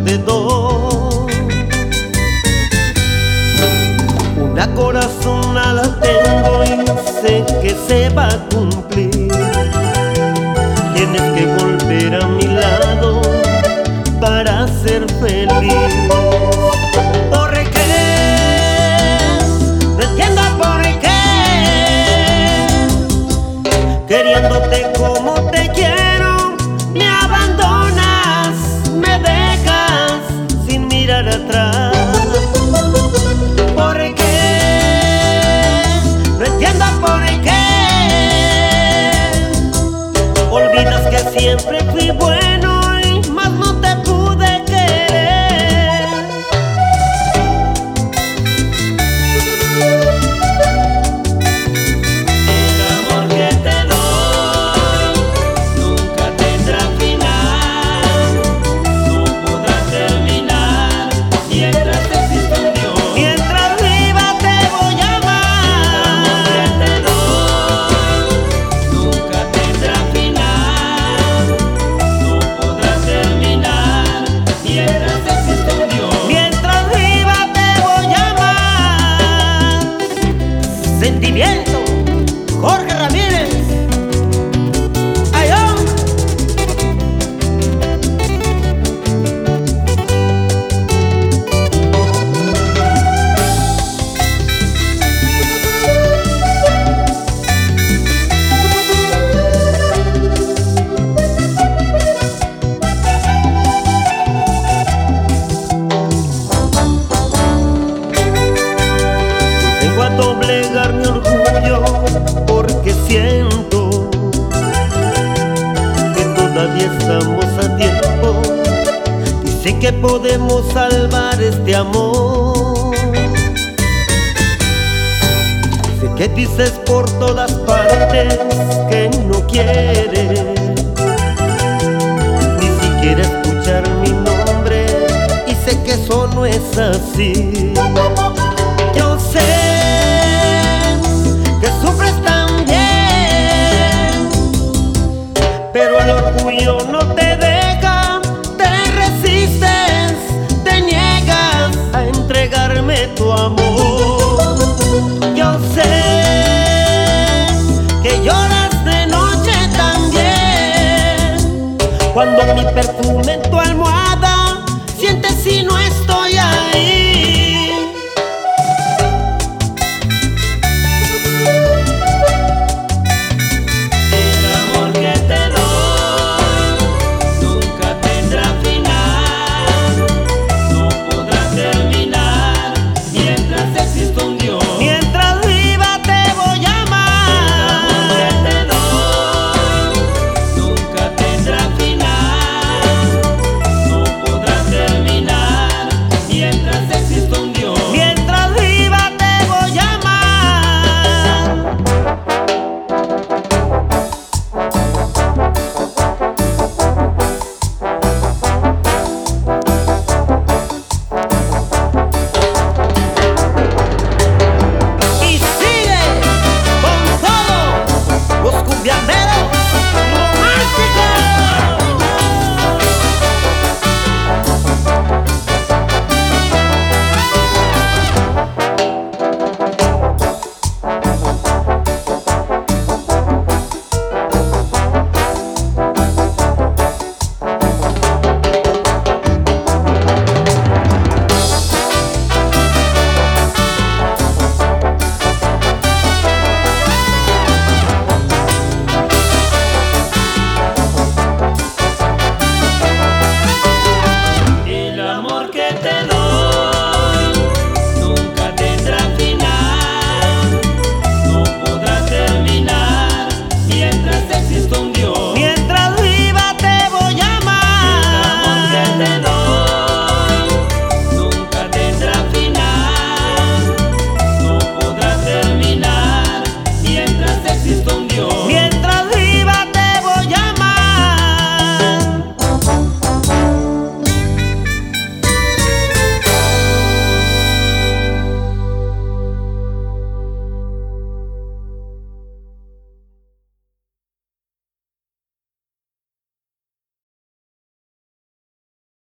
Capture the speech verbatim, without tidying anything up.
te doy. Una corazonada tengo y sé que se va a cumplir. Tienes que volver a mi lado para ser feliz. ¿Por qué? No entiendo por qué. Queriéndote como te quiero, me abandonas, me dejas sin mirar atrás. ¿Por qué? No entiendo por qué. Olvidas que siempre fui bueno y más no te pude querer. El amor que te doy nunca tendrá final, no podrá terminar mientras exista un Dios. Mientras viva te voy a amar. El amor que te doy nunca tendrá final, no podrá terminar mientras exista un Dios. Mientras viva te voy a amar. Sentimiento, Jorge Ramírez. Ayón. Vengo a doblegar mi orgullo porque siento que todavía estamos a tiempo y sé que podemos salvar este amor. Sé que dices por todas partes que no quieres ni siquiera escuchar mi nombre, y sé que eso no es así. Yo sé que sufres también, pero el orgullo no te deja, te resistes, te niegas a entregarme tu amor. Yo sé que lloras de noche también, cuando mi perfume en tu